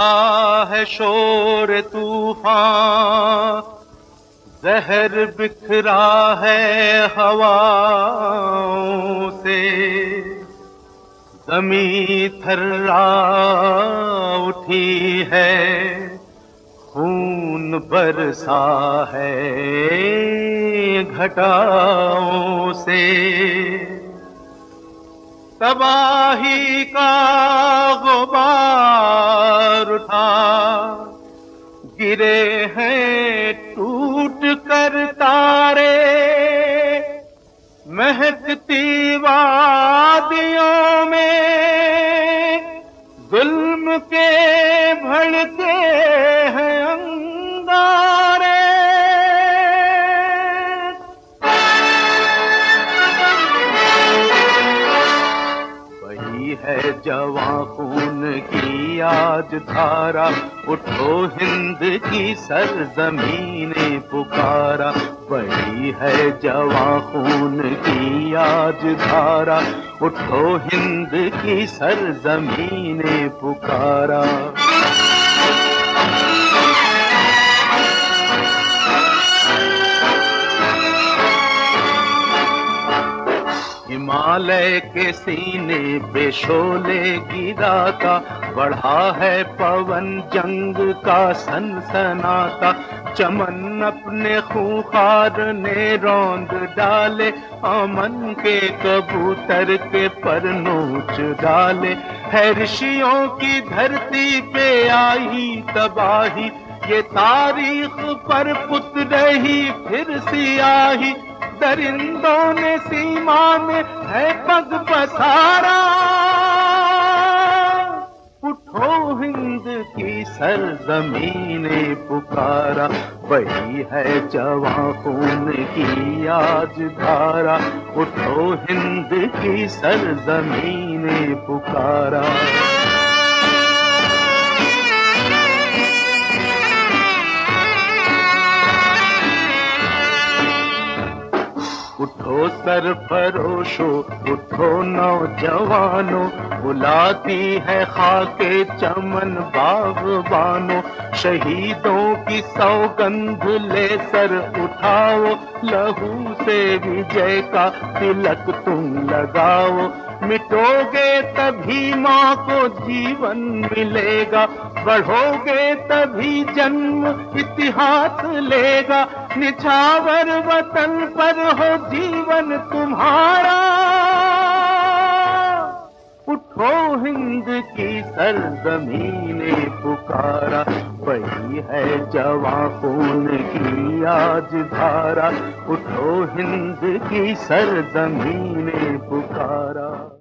उठा है शोर तूफान, जहर बिखरा है हवाओं से, ज़मीं थर्रा उठी है, खून बरसा है घटाओं से। तबाही का गुबार उठा, गिरे हैं टूट कर तारे, महकती वादियों में जुल्म के भड़के हैं अंगारे। वही है जवां खून की आज धारा, उठो हिंद की सरजमीने पुकारा। वही है जवां खून की आज धारा, उठो हिंद की सरजमीने पुकारा। हिमालय के सीने पे शोले गिराता, बढ़ा है पवन जंग का सनसनाता। चमन अपने खूंखार ने रौंद डाले, अमन के कबूतर के पर नोच डाले। है ऋषियों की धरती पे आई तबाही, ये तारीख पर पुत रही फिर सियाही। दरिंदों ने सीमा में है पग पसारा, उठो हिंद की सरजमीने पुकारा। वही है जवां खून की आज धारा, उठो हिंद की सरजमीने पुकारा। उठो सरफरोशो, उठो नौजवानों, बुलाती है खाके चमन बागबानों। शहीदों की सौगंध ले सर उठाओ, लहू से विजय का तिलक तुम लगाओ। मिटोगे तभी माँ को जीवन मिलेगा, बढ़ोगे तभी जन्म इतिहास लेगा। निछावर वतन पर हो जीवन तुम्हारा, उठो हिंद की सरजमीने पुकारा। वही है जवां खून की आज धारा, उठो हिंद की सरजमीने पुकारा।